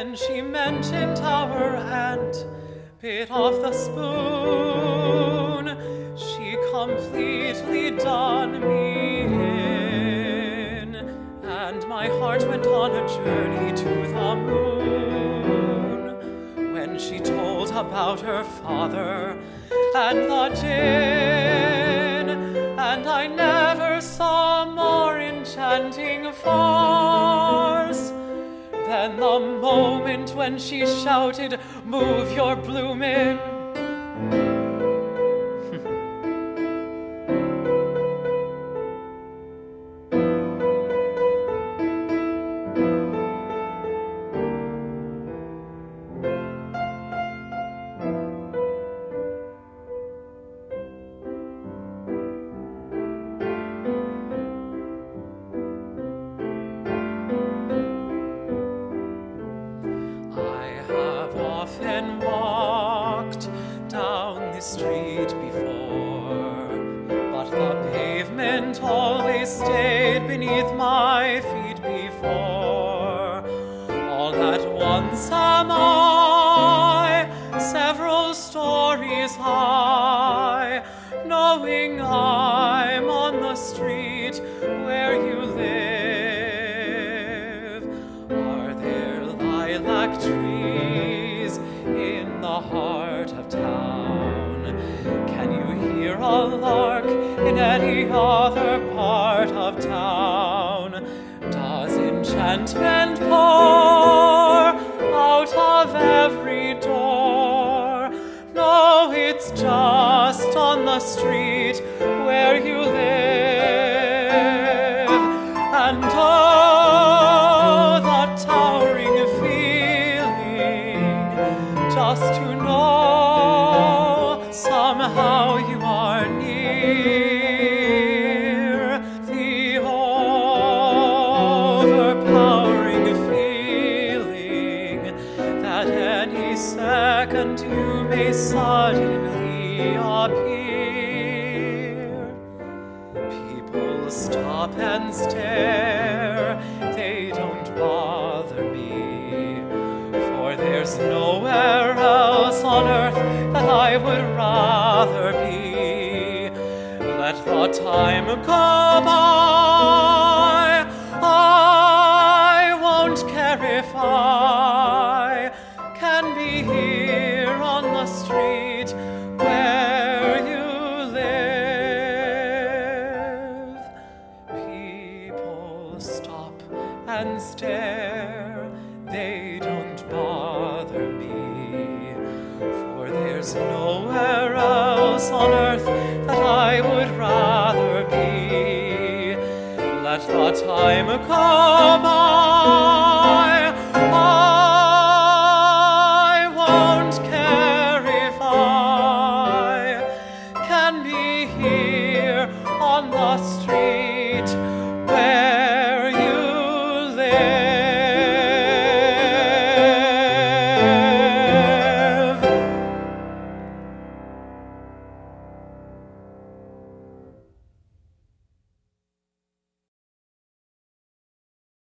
When she mentioned our aunt bit off the spoon, she completely done me in, and my heart went on a journey to the moon. When she told about her father and the gin, and I never saw more enchanting farce than the moment when she shouted, "Move your bloomin'!" Often walked down this street before, but the pavement always stayed beneath my feet before. All at once am I several stories high, knowing I'm on the street where you live. Are there lilac trees in the heart of town? Can you hear a lark in any other part of town? Does enchantment pour out of every door? No, it's just on the street where you live. And oh, the towering feeling just to know somehow you are near. The overpowering feeling that any second you may suddenly appear. People stop and stare, they don't bother me, for there's nowhere else on earth that I would rather be. Let the time go by, I won't care if I can be here on the street where you live. People stop and stare, they don't bother me, for there's nowhere else on earth that I would rather be. Let the time go by,